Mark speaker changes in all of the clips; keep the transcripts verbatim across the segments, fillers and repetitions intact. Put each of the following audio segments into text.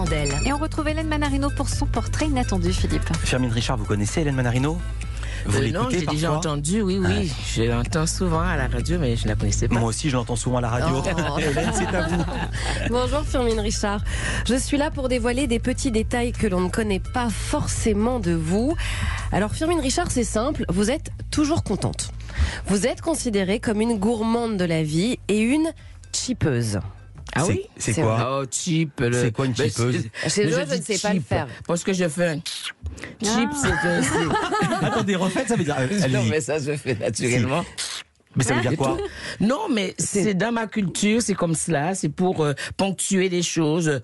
Speaker 1: d'elle. Et on retrouve Hélène Manarino pour son portrait inattendu, Philippe.
Speaker 2: Firmin Richard, vous connaissez Hélène Manarino ? Vous
Speaker 3: euh, non, j'ai déjà entendu, oui, oui. Ouais. Je l'entends souvent à la radio, mais je ne la connaissais pas.
Speaker 2: Moi aussi, je l'entends souvent à la radio. Oh. Hélène, c'est à vous.
Speaker 4: Bonjour Firmin Richard. Je suis là pour dévoiler des petits détails que l'on ne connaît pas forcément de vous. Alors Firmin Richard, c'est simple, vous êtes toujours contente. Vous êtes considérée comme une gourmande de la vie et une chipeuse.
Speaker 3: Ah oui,
Speaker 2: c'est, c'est quoi
Speaker 3: Oh, cheap. Le...
Speaker 2: C'est quoi une chipeuse?
Speaker 4: Chez moi, je ne sais cheap, pas le faire.
Speaker 3: Parce que je fais un cheap, ah. c'est, c'est...
Speaker 2: Attendez, refaites, ça veut dire...
Speaker 3: Euh, non, mais ça se fait naturellement.
Speaker 2: Mais ça veut dire quoi?
Speaker 3: Non, mais c'est... c'est dans ma culture, c'est comme cela, c'est pour euh, ponctuer les choses,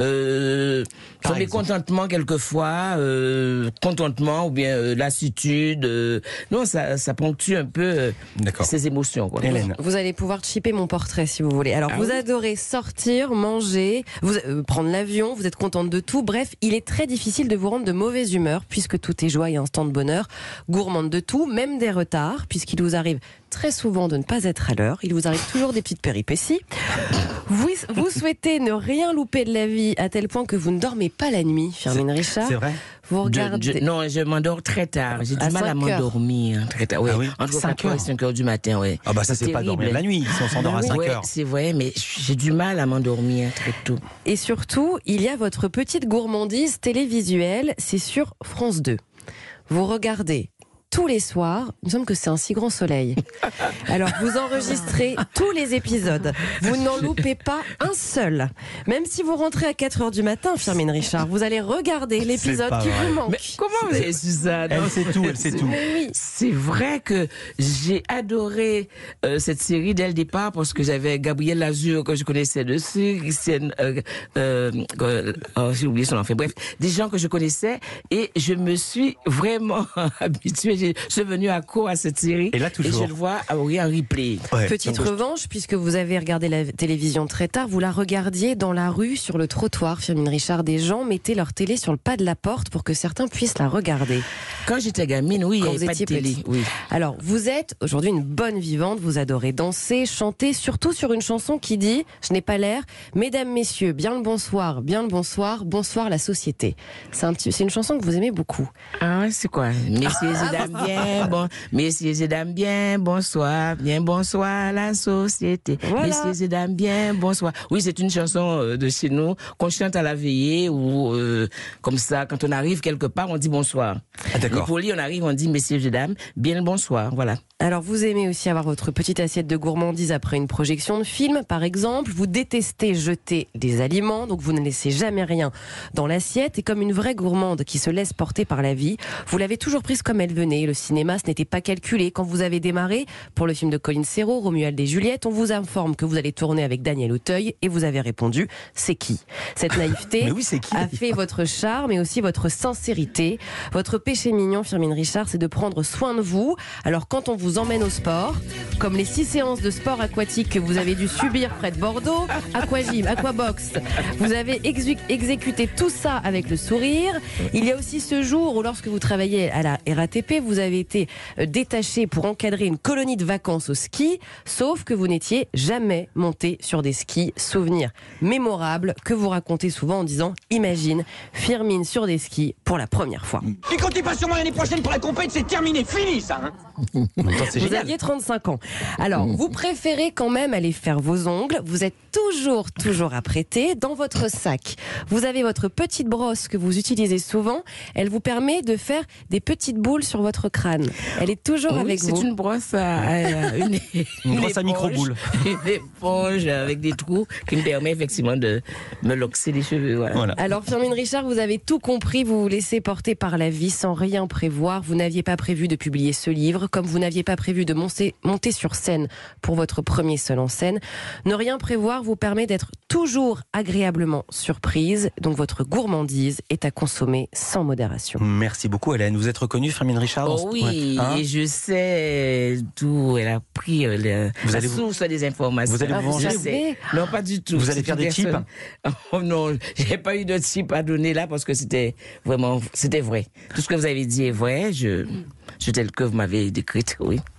Speaker 3: euh, son mécontentement quelquefois, euh, contentement ou bien euh, lassitude. Euh, non, ça, ça ponctue un peu euh, ses émotions. Quoi.
Speaker 2: Hélène.
Speaker 4: Vous allez pouvoir chipper mon portrait si vous voulez. Alors, ah vous oui. adorez sortir, manger, vous, euh, prendre l'avion, vous êtes contente de tout. Bref, il est très difficile de vous rendre de mauvaise humeur puisque tout est joie et instant de bonheur. Gourmande de tout, même des retards, puisqu'il vous arrive très souvent de ne pas être à l'heure. Il vous arrive toujours des petites péripéties. Vous, vous souhaitez ne rien louper de la vie à tel point que vous ne dormez pas la nuit, Firmin Richard.
Speaker 2: C'est vrai.
Speaker 4: Vous regardez...
Speaker 3: Je, je, non, je m'endors très tard. J'ai du
Speaker 4: à
Speaker 3: mal à m'endormir très tard. Oui.
Speaker 2: Ah oui,
Speaker 3: entre cinq heures et cinq heures du matin, oui.
Speaker 2: Ah bah ça, c'est, c'est pas dormir la nuit, si on s'endort ah à cinq
Speaker 3: oui,
Speaker 2: heures.
Speaker 3: C'est vrai, mais j'ai du mal à m'endormir très tôt.
Speaker 4: Et surtout, il y a votre petite gourmandise télévisuelle, c'est sur France deux. Vous regardez tous les soirs, il me semble que c'est un si grand soleil. Alors, vous enregistrez tous les épisodes. Vous n'en loupez pas un seul. Même si vous rentrez à quatre heures du matin, Firmin Richard, vous allez regarder l'épisode qui
Speaker 3: vrai.
Speaker 4: vous manque.
Speaker 3: Mais comment vous avez su ça?
Speaker 2: Elle sait tout, elle sait tout.
Speaker 4: Oui.
Speaker 3: C'est vrai que j'ai adoré euh, cette série dès le départ parce que j'avais Gabriel Lazur que je connaissais dessus, Christiane, euh, euh, euh, oh, j'ai oublié son nom. Bref, des gens que je connaissais et je me suis vraiment habituée. Je suis venu à court à cette série.
Speaker 2: Et là, toujours.
Speaker 3: Et je le vois ah oui, en replay.
Speaker 4: Ouais. Petite Donc, revanche, je... puisque vous avez regardé la télévision très tard, vous la regardiez dans la rue, sur le trottoir, Firmin Richard. Des gens mettaient leur télé sur le pas de la porte pour que certains puissent la regarder.
Speaker 3: Quand j'étais gamine, oui,
Speaker 4: Quand
Speaker 3: il n'y avait pas de télé. Oui.
Speaker 4: Alors, vous êtes aujourd'hui une bonne vivante, vous adorez danser, chanter, surtout sur une chanson qui dit, je n'ai pas l'air, mesdames, messieurs, bien le bonsoir, bien le bonsoir, bonsoir la société. C'est, un petit, c'est une chanson que vous aimez beaucoup.
Speaker 3: Ah ouais, c'est quoi? Messieurs et dames, bien, bon, messieurs et dames, bien, bonsoir, bien, bonsoir la société. Voilà. Messieurs et dames, bien, bonsoir. Oui, c'est une chanson de chez nous qu'on chante à la veillée ou euh, comme ça, quand on arrive quelque part, on dit bonsoir.
Speaker 2: Ah, d'accord.
Speaker 3: Et pour lui, on arrive, on dit messieurs et dames, bien le bonsoir, voilà.
Speaker 4: Alors, vous aimez aussi avoir votre petite assiette de gourmandise après une projection de film, par exemple. Vous détestez jeter des aliments, donc vous ne laissez jamais rien dans l'assiette. Et comme une vraie gourmande qui se laisse porter par la vie, vous l'avez toujours prise comme elle venait. Le cinéma, ce n'était pas calculé. Quand vous avez démarré pour le film de Colin Serrault, Romuald et Juliette, on vous informe que vous allez tourner avec Daniel Auteuil et vous avez répondu, c'est qui? Cette naïveté
Speaker 2: oui, c'est qui,
Speaker 4: a fait votre charme et aussi votre sincérité. Votre péché mignon, Firmin Richard, c'est de prendre soin de vous. Alors, quand on vous vous emmène au sport, comme les six séances de sport aquatique que vous avez dû subir près de Bordeaux, aquagym, aquabox. Vous avez exé- exécuté tout ça avec le sourire. Il y a aussi ce jour où, lorsque vous travaillez à la R A T P, vous avez été détaché pour encadrer une colonie de vacances au ski, sauf que vous n'étiez jamais monté sur des skis. Souvenir mémorable que vous racontez souvent en disant « Imagine, Firmin sur des skis pour la première fois ».
Speaker 5: Et quand il passe sur moi l'année prochaine pour la compète, c'est terminé, fini ça hein.
Speaker 2: C'est
Speaker 4: vous
Speaker 2: génial.
Speaker 4: aviez trente-cinq ans. Alors, vous préférez quand même aller faire vos ongles. Vous êtes toujours, toujours apprêté. Dans votre sac, vous avez votre petite brosse que vous utilisez souvent. Elle vous permet de faire des petites boules sur votre crâne. Elle est toujours
Speaker 3: oui,
Speaker 4: avec
Speaker 3: c'est
Speaker 4: vous.
Speaker 3: C'est une brosse à, à une,
Speaker 2: une, une brosse à micro-boules.
Speaker 3: Une éponge avec des trous qui me permet effectivement de me loxer les cheveux. Voilà.
Speaker 2: Voilà.
Speaker 4: Alors, Firmin Richard, vous avez tout compris. Vous vous laissez porter par la vie sans rien prévoir. Vous n'aviez pas prévu de publier ce livre, comme vous n'aviez pas prévu de monter, monter sur scène pour votre premier seul en scène. Ne rien prévoir vous permet d'être toujours agréablement surprise. Donc, votre gourmandise est à consommer sans modération.
Speaker 2: Merci beaucoup, Hélène. Vous êtes reconnue, Firmin Richard?
Speaker 3: Oh oui, hein? Et je sais d'où elle a pris le,
Speaker 2: vous
Speaker 3: la
Speaker 2: allez
Speaker 3: source vous... des informations.
Speaker 2: Vous allez vous venger?
Speaker 3: Ah, non, pas du tout.
Speaker 2: Vous allez faire des tips?
Speaker 3: Oh non, j'ai pas eu de tips à donner là parce que c'était vraiment, c'était vrai. Tout ce que vous avez dit est vrai. Je, je tel que vous m'avez décrite, oui.